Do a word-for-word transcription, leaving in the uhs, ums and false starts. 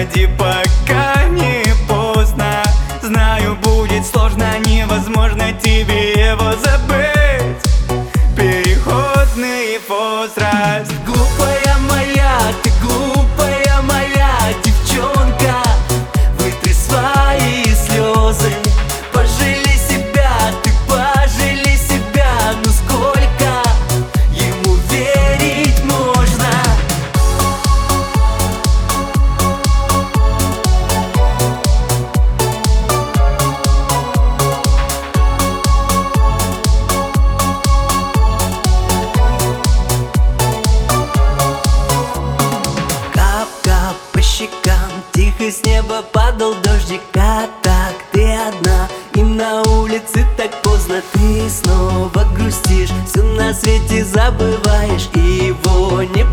уходи, пока не поздно. Знаю, будет сложно, невозможно тебе его забыть. Переходный возраст. Глупая моя, ты глупая моя девчонка, вытри свои слезы, пожалей себя, ты пожалей себя. Ну сколько ему верить можно? Кап-кап по щекам, тихо с неба падал дождик. А так ты одна, и на улице так поздно. Ты снова грустишь, все на свете забываешь, и его не